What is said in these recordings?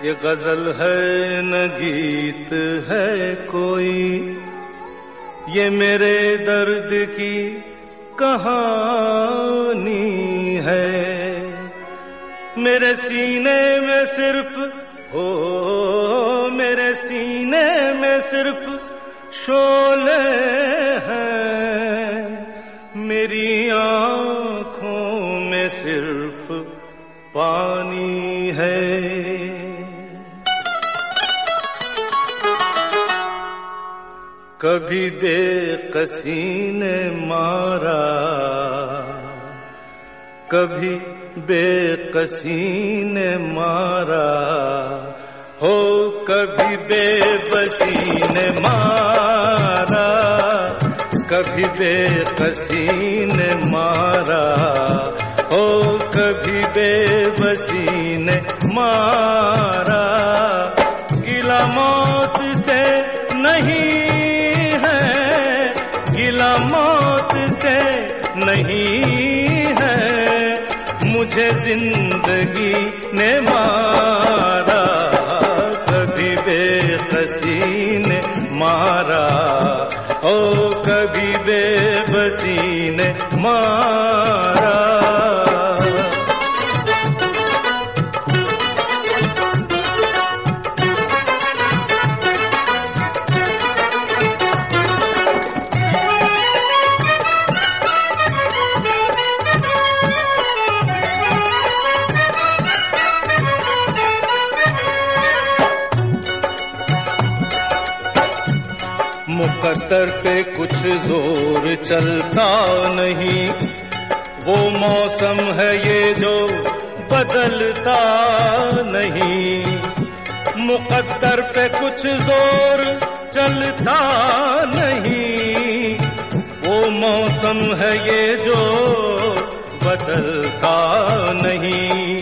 ये गजल है न गीत है कोई, ये मेरे दर्द की कहानी है। मेरे सीने में सिर्फ मेरे सीने में सिर्फ शोले हैं, मेरी आँखों में सिर्फ पानी है। कभी बेकसी ने मारा, कभी बेकसी ने मारा, हो कभी बेबसी ने मारा, कभी बेकसी ने मारा, हो कभी बेबसी ने मारा। गिला मौत से नहीं है, गिला मौत से नहीं है, मुझे जिंदगी ने मारा। कभी बेकसी ने मारा, ओ कभी बेबसी ने मारा। मुकद्दर पे कुछ जोर चलता नहीं, वो मौसम है ये जो बदलता नहीं। मुकद्दर पे कुछ जोर चलता नहीं, वो मौसम है ये जो बदलता नहीं।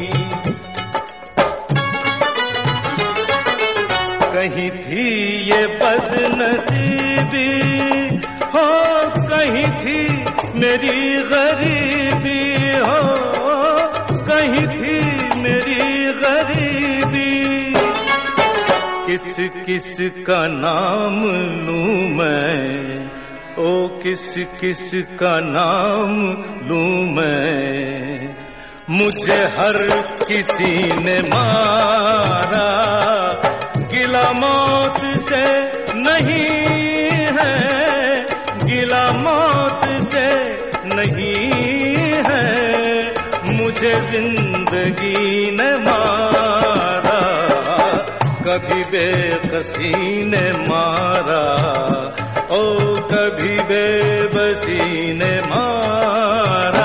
कहीं थी ये बदनसीबी, हो कहीं थी मेरी गरीबी, हो कहीं थी मेरी गरीबी। किस किस का नाम लूं मैं, ओ किस किस का नाम लूं मैं, मुझे हर किसी ने मारा। गिला मौत से नहीं है, गिला मौत से नहीं है, मुझे जिंदगी ने मारा। कभी बेकसी ने मारा, ओ कभी बेबसी ने मारा।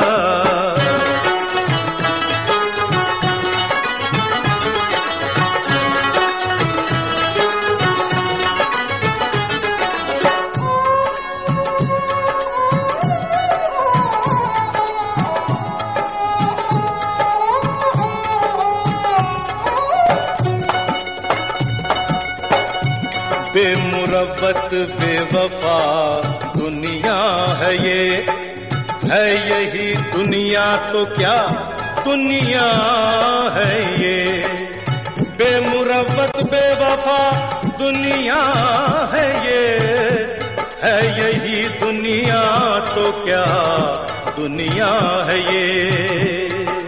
बेमुरव्वत बेवफा दुनिया है ये, है यही दुनिया तो क्या दुनिया है ये। बेमुरव्वत बेवफा दुनिया है ये, है यही दुनिया तो क्या दुनिया है ये।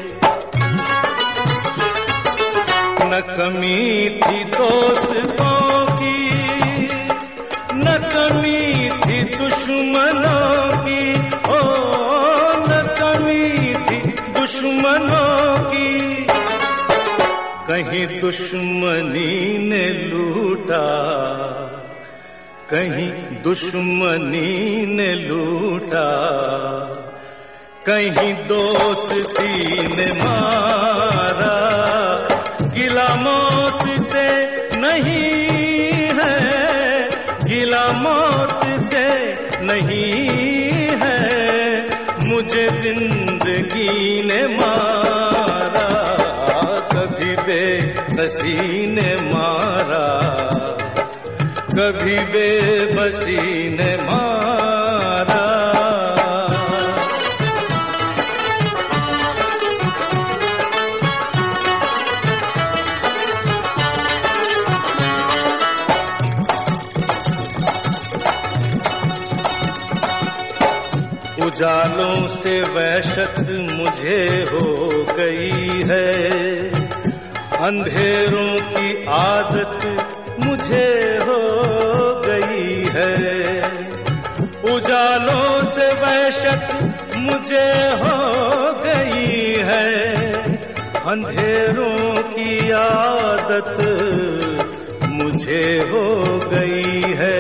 न कमी थी दोस्तों की, न कमी थी दुश्मनों की, ओ न कमी थी दुश्मनों की। कहीं दुश्मनी ने लूटा, कहीं दुश्मनी ने लूटा, कहीं दोस्ती ने मारा। गिला मौत से नहीं है, गिला मौत से नहीं है, मुझे जिंदगी ने मारा। कभी बेबसी ने मारा, कभी बेबसी ने मारा। उजालों से वहशत मुझे हो गई है, अंधेरों की आदत मुझे हो गई है। उजालों से वहशत मुझे हो गई है, अंधेरों की आदत मुझे हो गई है।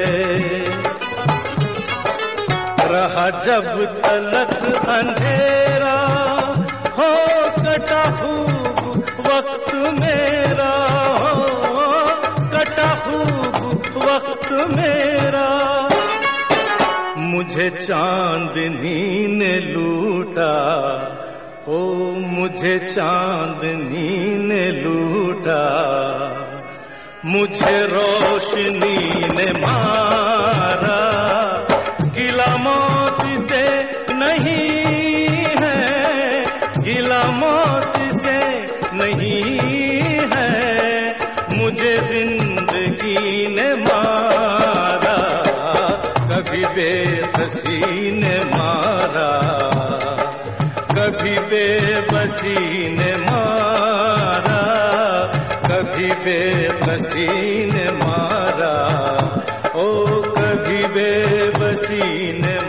रहा जब तलक अंधेरा हो कटा खूब वक्त मेरा, हो कटा खूब वक्त मेरा। मुझे चांदनी ने लूटा, ओ मुझे चांदनी ने लूटा, मुझे रोशनी ने मारा। गिला मौत से नहीं है, गिला मौत से नहीं है, मुझे जिंदगी ने मारा। कभी बेबसी ने मारा, कभी बेबसी ने मारा, कभी बेबसी ने मारा, ओ कभी बेबसी ने